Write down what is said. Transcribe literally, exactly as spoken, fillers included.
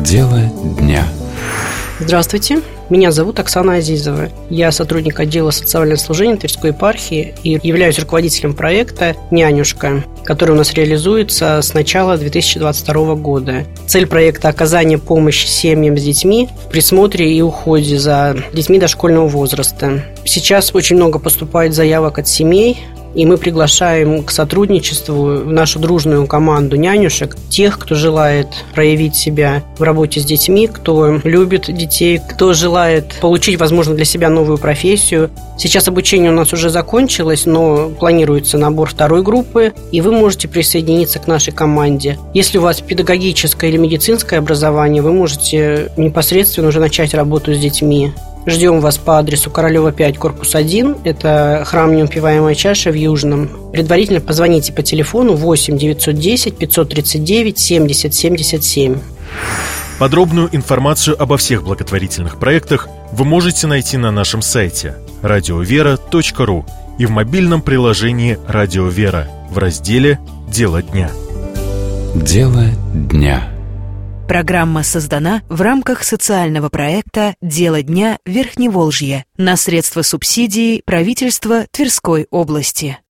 Дело дня. Здравствуйте, меня зовут Оксана Азизова. Я сотрудник отдела социального служения Тверской епархии и являюсь руководителем проекта «Нянюшка», который у нас реализуется с начала две тысячи двадцать второго года. Цель проекта – оказание помощи семьям с детьми в присмотре и уходе за детьми дошкольного возраста. Сейчас очень много поступает заявок от семей, и мы приглашаем к сотрудничеству в нашу дружную команду нянюшек тех, кто желает проявить себя в работе с детьми, кто любит детей, кто желает получить, возможно, для себя новую профессию. Сейчас обучение у нас уже закончилось, но планируется набор второй группы, и вы можете присоединиться к нашей команде. Если у вас педагогическое или медицинское образование, вы можете непосредственно уже начать работу с детьми. Ждем вас по адресу Королева пять, корпус один. Это храм Неупиваемая чаша в Южном. Предварительно позвоните по телефону восемь девятьсот десять пятьсот тридцать девять семьдесят семьдесят семь. Подробную информацию обо всех благотворительных проектах вы можете найти на нашем сайте радиовера точка ру и в мобильном приложении «Радио Вера» в разделе «Дело дня». Дело дня. Программа создана в рамках социального проекта «Дело дня Верхневолжье» на средства субсидий правительства Тверской области.